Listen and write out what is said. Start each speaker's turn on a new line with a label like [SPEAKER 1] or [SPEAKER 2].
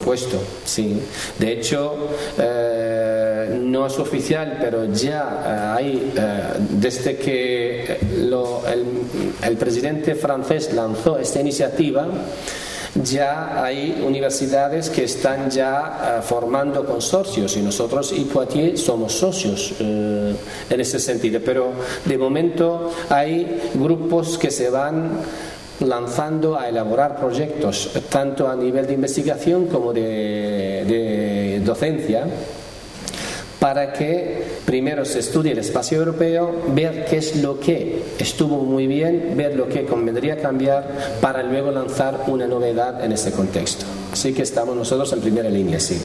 [SPEAKER 1] supuesto, sí. De hecho, no es oficial, pero ya hay, desde que el presidente francés lanzó esta iniciativa, ya hay universidades que están ya formando consorcios, y nosotros y Poitiers somos socios en ese sentido, pero de momento hay grupos que se van lanzando a elaborar proyectos tanto a nivel de investigación como de docencia, para que primero se estudie el espacio europeo, ver qué es lo que estuvo muy bien, ver lo que convendría cambiar, para luego lanzar una novedad en este contexto. Así que estamos nosotros en primera línea, sí.